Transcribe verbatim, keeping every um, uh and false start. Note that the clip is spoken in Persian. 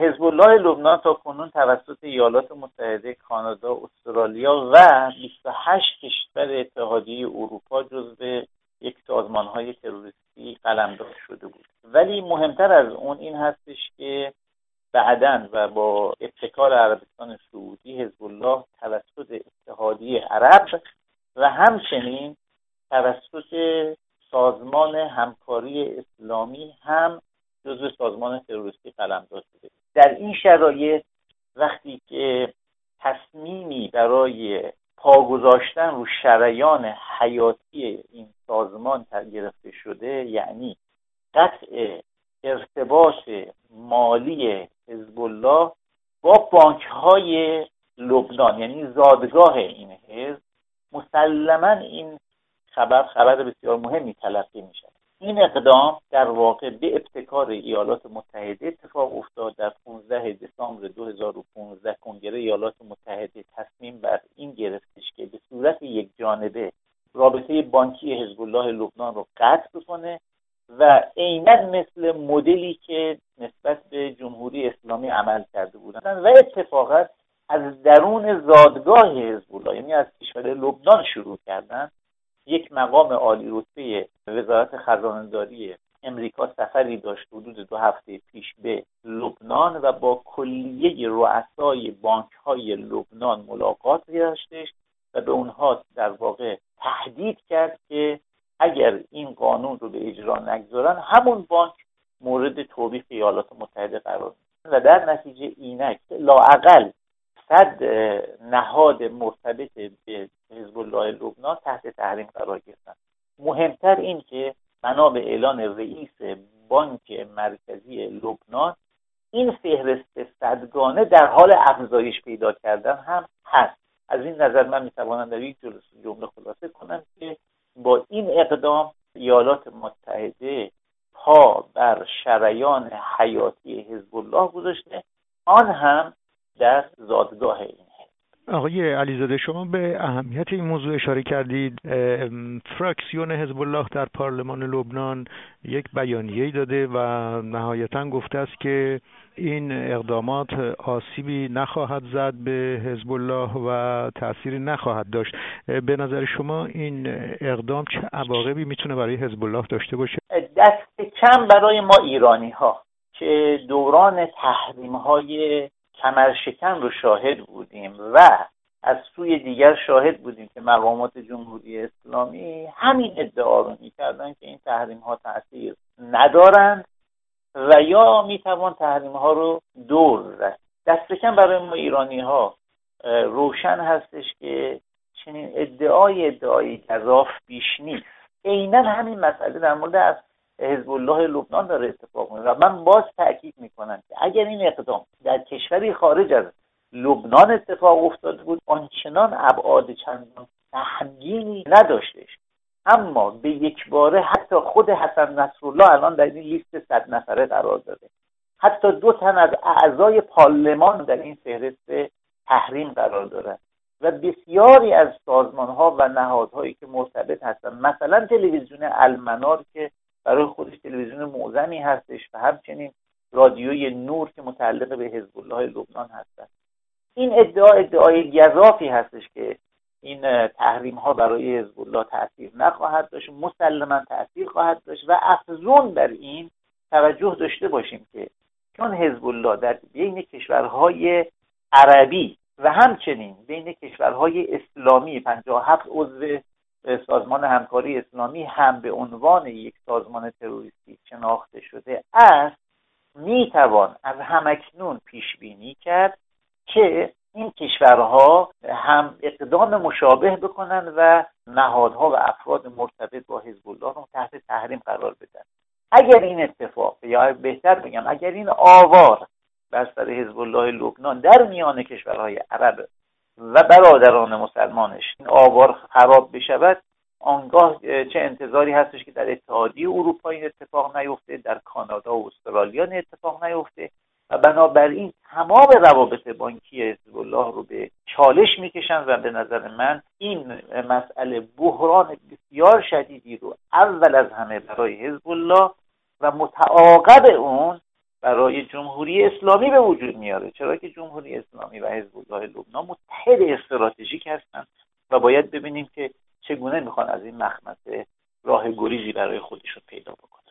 حزب الله لبنان تا کنون توسط ایالات متحده، کانادا، استرالیا و بیست و هشت کشور اتحادیه اروپا جزو یک سازمان‌های تروریستی قلمداد شده بود. ولی مهمتر از اون این هستش که بعداً و با ابتکار عربستان سعودی حزب الله توسط اتحادیه عرب و همچنین توسط سازمان همکاری اسلامی هم جزو سازمان تروریستی قلمداد شده. در این شرایط وقتی که تصمیمی برای پا گذاشتن رو شریان حیاتی این سازمان گرفته شده، یعنی قطع ارتباط مالی حزب الله با بانک‌های لبنان، یعنی زادگاه این حزب، مسلماً این خبر خبر بسیار مهمی تلقی میشه. این اقدام در واقع به ابتکار ایالات متحده اتفاق افتاد. در پانزده دسامبر دو هزار و پانزده کنگره ایالات متحده تصمیم بر این گرفتش که به صورت یک جانبه رابطه بانکی حزب الله لبنان رو قطع بکنه و عیناً مثل مدلی که نسبت به جمهوری اسلامی عمل کرده بودن و اتفاقا از درون زادگاه حزب الله، یعنی از کشور لبنان شروع کردن. یک مقام عالی رتبه وزارت خزانه‌داری امریکا سفری داشت حدود دو هفته پیش به لبنان و با کلیه رؤسای بانک‌های لبنان ملاقات داشتش و به اونها در واقع تهدید کرد که اگر این قانون رو به اجرا نگذارن همون بانک مورد توبیخ ایالات متحده قرار می‌گیره و در نتیجه اینک لااقل صد نهاد مرتبط به حزب الله لبنان تحت تحریم قرار گرفتن. مهمتر این که بنا به اعلان رئیس بانک مرکزی لبنان این فهرست صدگانه در حال افزایش پیدا کردن هم هست. از این نظر من میتوانم در یک جمله خلاصه کنم که با این اقدام ایالات متحده پا بر شریان حیاتی حزب الله گذاشته، آن هم در زادگاه این حزب. آقای علیزاده، شما به اهمیت این موضوع اشاره کردید. فراکسیون حزب الله در پارلمان لبنان یک بیانیه‌ای داده و نهایتاً گفته است که این اقدامات آسیبی نخواهد زد به حزب الله و تأثیری نخواهد داشت. به نظر شما این اقدام چه عواقبی میتونه برای حزب الله داشته باشه؟ دست کم برای ما ایرانی‌ها که دوران تحریم‌های کمرشکن رو شاهد بودیم و از سوی دیگر شاهد بودیم که مقامات جمهوری اسلامی همین ادعا رو می‌کردن که این تحریم‌ها تأثیر ندارند و یا میتوان تحریم‌ها رو دور زد. دست کم برای ما ایرانی‌ها روشن هستش که چنین ادعای ادعای گزاف بیش نیست. عیناً همین مسئله در مورد از حزب الله لبنان داره اتفاق میفته و من باز تأکید میکنم که اگر این اقدام در کشوری خارج از لبنان اتفاق افتاده بود آنچنان ابعاد چندان سهمگینی نداشتش، اما به یک باره حتی خود حسن نصرالله الان در این لیست صد نفره قرار داده، حتی دو تن از اعضای پارلمان در این فهرست تحریم قرار دارند و بسیاری از سازمان‌ها و نهادهایی که مرتبط هستند، مثلا تلویزیون المنار که برای خودش تلویزیون معظمی هستش و همچنین رادیوی نور که متعلق به حزب الله لبنان هستند. این ادعا ادعای گزافی هستش که این تحریم ها برای حزب الله تأثیر نخواهد داشت، مسلما تأثیر خواهد داشت و افزون بر این توجه داشته باشیم که چون حزب الله در بین کشورهای عربی و همچنین بین کشورهای اسلامی پنجاه و هفت عضو سازمان همکاری اسلامی هم به عنوان یک سازمان تروریستی شناخته شده است، میتوان از همکنون پیش بینی کرد که این کشورها هم اقدام مشابه بکنن و نهادها و افراد مرتبط با حزب الله رو تحت تحریم قرار بدن. اگر این اتفاق، یا بهتر بگم اگر این آوار بر سر حزب الله لبنان در میان کشورهای عرب و برادران مسلمانش این آوار خراب بشود، آنگاه چه انتظاری هستش که در اتحادیه اروپا این اتفاق نیفته، در کانادا و استرالیا این اتفاق نیفته و بنابراین تمام روابط بانکی حزب الله رو به چالش میکشن و به نظر من این مسئله بحران بسیار شدیدی رو اول از همه برای حزب الله و متعاقب اون برای جمهوری اسلامی به وجود میاره، چرا که جمهوری اسلامی و حزب الله لبنان متحد استراتژیک هستند و باید ببینیم که چگونه میخوان از این مخمسه راه گریزی برای خودشون پیدا بکنن.